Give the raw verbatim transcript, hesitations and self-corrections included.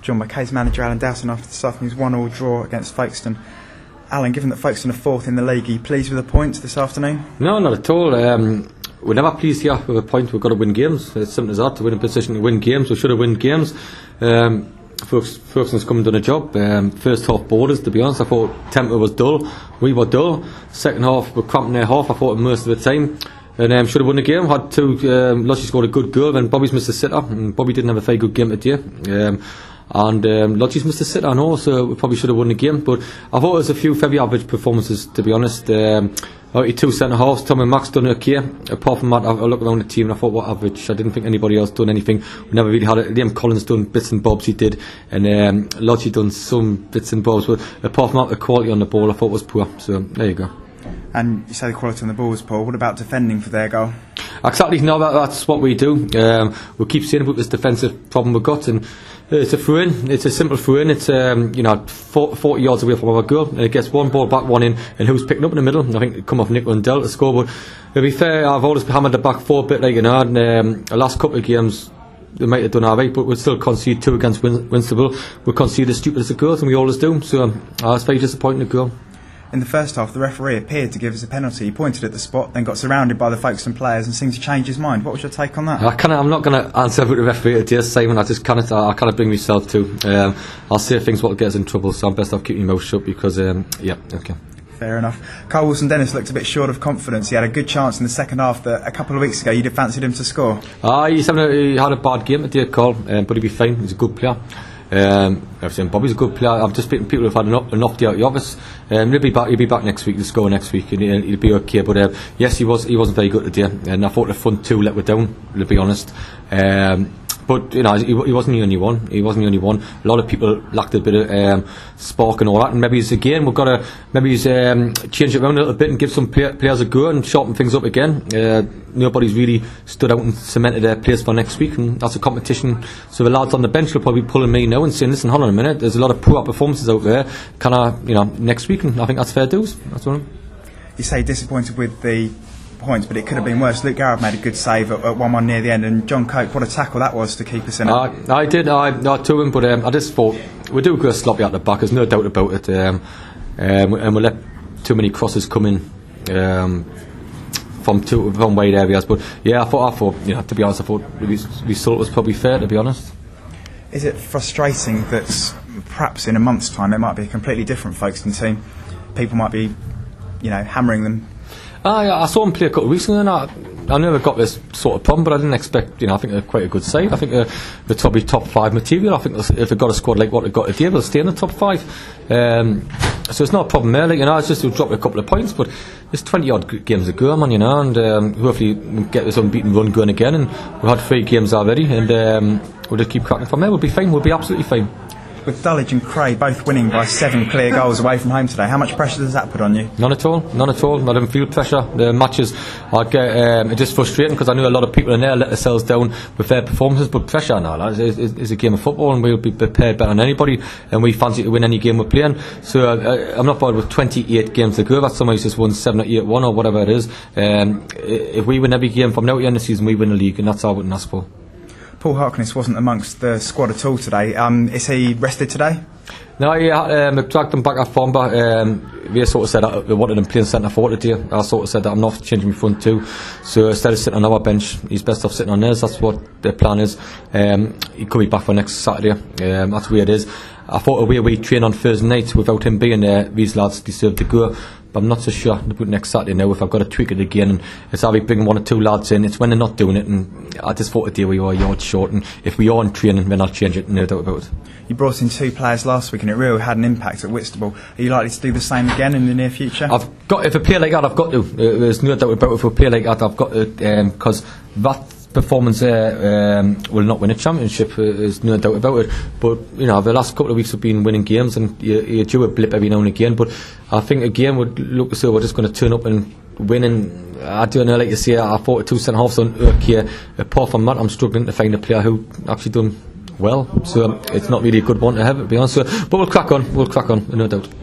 joined by Case manager Alan Dowson after this afternoon's one-all draw against Folkestone. Alan, given that Folkestone are fourth in the league, are you pleased with the points this afternoon? No, not at all. Um, we're never pleased here with a point. We've got to win games. It's simple as that. To win a position to win games, we should have won games. Um, Folkestone's come and done a job. Um, first half borders, to be honest. I thought tempo was dull. We were dull. Second half, we're cramping their half. I thought most of the time. And um, should have won the game. Had two. Um, Lodgy scored a good goal, and Bobby's missed a sitter. And Bobby didn't have a very good game today. Um, and um, Lodgy's missed a sitter, I know, so we probably should have won the game. But I thought it was a few very average performances, to be honest. Um, two centre halves, Tom and Max done okay. Apart from that, I, I looked around the team and I thought, what average? I didn't think anybody else done anything. We never really had it. Liam Collins done bits and bobs, he did, and um, Lodgy done some bits and bobs. But apart from that, the quality on the ball I thought was poor. So there you go. And you say the quality on the ball was poor. What about defending for their goal? Exactly, no, that, that's what we do. Um, we keep saying about this defensive problem we've got, and it's a throw-in. It's a simple throw-in. It's um, you know forty yards away from our goal, and it gets one ball back, one in, and who's picking up in the middle? I think it come off Nick Rundell to score. But to be fair, I've always hammered the back four a bit, like you know. And um, the last couple of games they might have done alright, but we'd still concede two against Win- Winstable. We concede as stupid as it goes, and we always do. So um, uh, it's very disappointing to go. In the first half, the referee appeared to give us a penalty. He pointed at the spot, then got surrounded by the Folkestone players and seemed to change his mind. What was your take on that? I can't, I'm not going to answer about the referee today, Simon. I just can't. I, I can't bring myself to. Um, I'll say things what get us in trouble, so I'm best off keeping my mouth shut because, um, yeah, okay. Fair enough. Carl Wilson-Dennis looked a bit short of confidence. He had a good chance in the second half that a couple of weeks ago you'd have fancied him to score. Uh, he's having a, he had a bad game today, Carl, um, but he'll be fine. He's a good player. Um, I've seen Bobby's a good player. I've just been people who've had enough, enough day out of the office. Um, he'll be back. He'll be back next week. He'll score next week, and he'll, he'll be okay. But uh, yes, he was. He wasn't very good today, and I thought the front two let me down. To be honest. Um, But you know, he, he wasn't the only one. He wasn't the only one. A lot of people lacked a bit of um, spark and all that. And maybe he's again, we've got to maybe he's um, change it around a little bit and give some play, players a go and sharpen things up again. Uh, nobody's really stood out and cemented their place for next week, and that's a competition. So the lads on the bench will probably be pulling me now and saying, "Listen, hold on a minute. There's a lot of poor performances out there. Can I, you know, next week?" And I think that's fair dues. That's what I'm. You say disappointed with the points, but it could have been worse. Luke Garrett made a good save at, at one one near the end, and John Coke, what a tackle that was to keep us in it. Uh, I did, I, I to him, but um, I just thought we do go sloppy at the back. There's no doubt about it, um, um, and we let too many crosses come in um, from two from wide areas. But yeah, I thought, I thought, you know, to be honest, I thought the result was probably fair. To be honest, is it frustrating that perhaps in a month's time there might be a completely different Folkestone team? People might be, you know, hammering them. I, I saw him play a couple of weeks ago, and I, I never got this sort of problem, but I didn't expect, you know, I think they're quite a good side. I think they're, they're probably top five material. I think if they've got a squad like what they've got today, they'll stay in the top five. Um, so it's not a problem there, like, you know, it's just to drop a couple of points, but there's twenty odd games to go, man, you know, and um, hopefully we'll get this unbeaten run going again, and we've had three games already, and um, we'll just keep cracking from there. We'll be fine, we'll be absolutely fine. With Dulwich and Cray both winning by seven clear goals away from home today, how much pressure does that put on you? None at all, none at all. I didn't feel pressure. The matches, I get, um, it's just frustrating because I knew a lot of people in there let themselves down with their performances, but pressure, no, it's, it's, it's a game of football and we'll be prepared better than anybody, and we fancy to win any game we're playing. So uh, I'm not bothered with twenty-eight games to go. That's somebody's just won seven or eight one or whatever it is. Um, if we win every game from now to the end of the season, we win the league, and that's all I wouldn't ask for. Paul Harkness wasn't amongst the squad at all today. Um, is he rested today? No, yeah, um, I dragged him back at Formba. Um, they sort of said that they wanted him playing centre forward today. I sort of said that I'm not changing my front two. So instead of sitting on our bench, he's best off sitting on theirs. That's what the plan is. Um, he could be back for next Saturday. Um, that's the way it is. I thought the way we train on Thursday night without him being there, these lads deserve to go. But I'm not so sure about next Saturday now if I've got to tweak it again, and it's how we bring one or two lads in. It's when they're not doing it, and I just thought today we were a yard short, and if we are in training then I'll change it, no doubt about it. You brought in two players last week and it really had an impact at Whitstable. Are you likely to do the same again in the near future? I've got, if I play like that I've got to, there's no doubt about it. If I play like that I've got to, because um, that performance there um, will not win a championship, uh, there's no doubt about it. But you know, the last couple of weeks have been winning games, and you, you do a blip every now and again. But I think again would look as though we're just going to turn up and win. And I don't know, like you say, I thought two centre halves on okay. Apart from that, I'm struggling to find a player who actually done well. So um, it's not really a good one to have, to be honest. So, but we'll crack on. We'll crack on, no doubt.